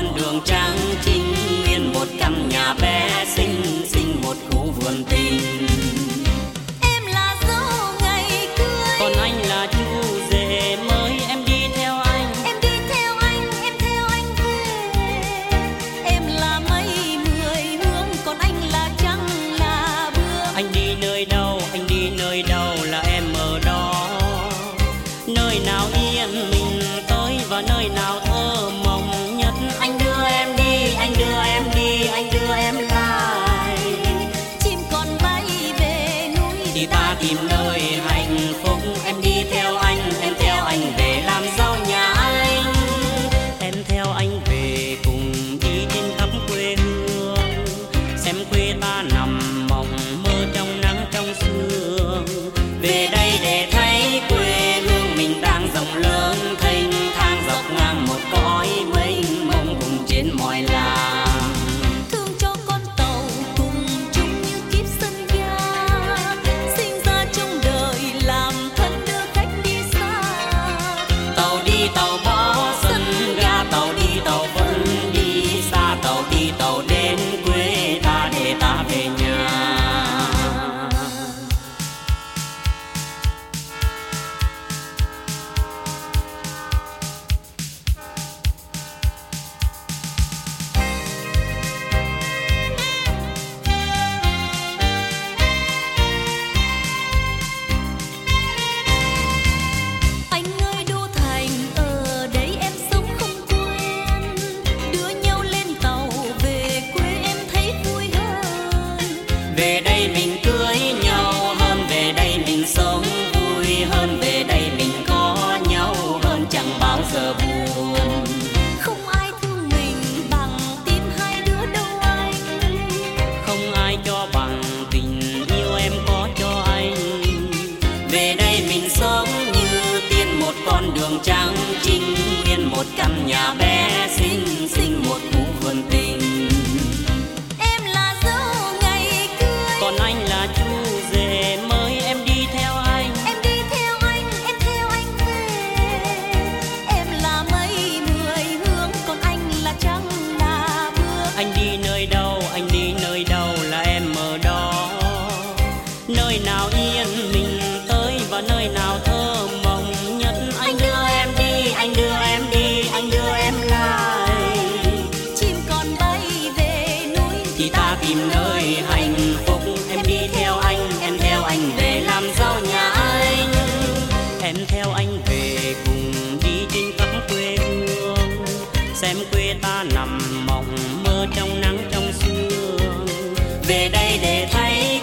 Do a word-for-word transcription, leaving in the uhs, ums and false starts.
con đường trắng trinh nguyên, một căn nhà bé xinh xinh, một khu vườn tình. Em là dâu ngày cưới, Còn anh là chú rể mới, em đi theo anh. em đi theo anh, em theo anh về. Em là mây mười hướng, còn anh là trăng là bướm. Anh đi nơi đâu, anh đi nơi đâu là em ở đó. Nơi nào yên mình tới và nơi nào thơ mộng nhất. Anh đưa em đi, anh đưa em đi, anh đưa em lại. Chim còn bay về núi Thì ta tìm nơi hạnh phúc. Em đi theo anh, em theo anh về làm dâu nhà anh. Em theo anh về cùng đi trên khắp quê hương, xem quê ta nằm mộng mơ trong nắng trong sương. Về đây để thấy quê hương mình đang rộng lớn thênh thang, dọc ngang một cõi mênh mông cùng trên mọi làng. thương cho con tàu cùng chung như kiếp sân ga, sinh ra trong đời làm thân đưa khách đi xa. Tàu đi tàu bỏ sân ga, tàu đi tàu vẫn đi xa, tàu đi tàu đến quê ta để ta về nhà. Anh ơi đô thành ở đây em sống không quên, đưa nhau lên tàu về quê em thấy vui hơn. Về đây mình cưới nhau hơn, về đây mình sống vui hơn, về đây mình có nhau hơn, chẳng bao giờ buồn. Không ai thương mình bằng tim hai đứa đâu anh. Không ai cho bằng tình yêu em có cho anh. Về đây mình sống như tiên, một con đường trắng trinh nguyên, một căn nhà bé xinh xinh, một khu vườn tình. Em là dâu ngày cưới, Còn anh là chú rể mới, em đi theo anh. em đi theo anh, em theo anh về. Em là mây mười hướng, còn anh là trăng là bướm. Anh đi nơi đâu, anh đi nơi đâu là em ở đó. Nơi nào yên mình tới và nơi nào thơ mộng nhất. Anh đưa em đi, anh đưa em đi, anh đưa em lại. Chim còn bay về núi Thì ta tìm nơi hạnh phúc. Em đi theo anh, em theo anh về làm dâu nhà anh. Em theo anh về cùng đi trên khắp quê hương, xem quê ta nằm mộng mơ trong nắng trong sương. Về đây để thấy